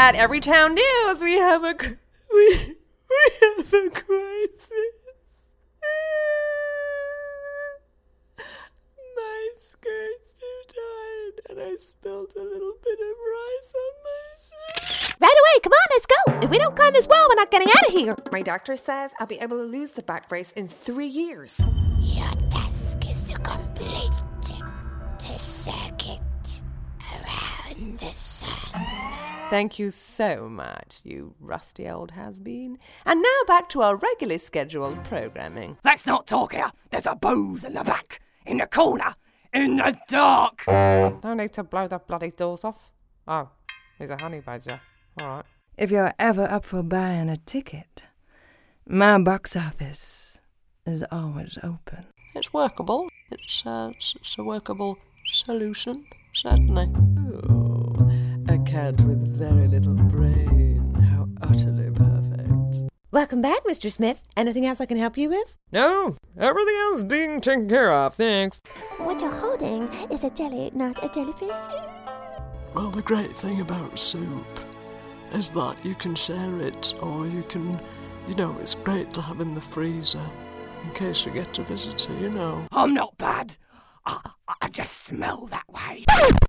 that. Every town knows we have a crisis. My skirt's too tight, and I spilled a little bit of rice on my shirt. Right away, come on, let's go. If we don't climb this wall, we're not getting out of here. My doctor says I'll be able to lose the back brace in 3 years. Your task is to complete the circuit around the sun. Thank you so much, you rusty old has-been. And now back to our regularly scheduled programming. Let's not talk here. There's a booze in the back, in the corner, in the dark. No need to blow the bloody doors off. Oh, he's a honey badger. All right. If you're ever up for buying a ticket, my box office is always open. It's workable. It's a workable solution, certainly. Oh, a cat with very little brain. How utterly perfect. Welcome back, Mr. Smith. Anything else I can help you with? No, everything else being taken care of, thanks. What you're holding is a jelly, not a jellyfish. Well, the great thing about soup is that you can share it, or you can, it's great to have in the freezer in case you get a visitor, I'm not bad. I just smell that way.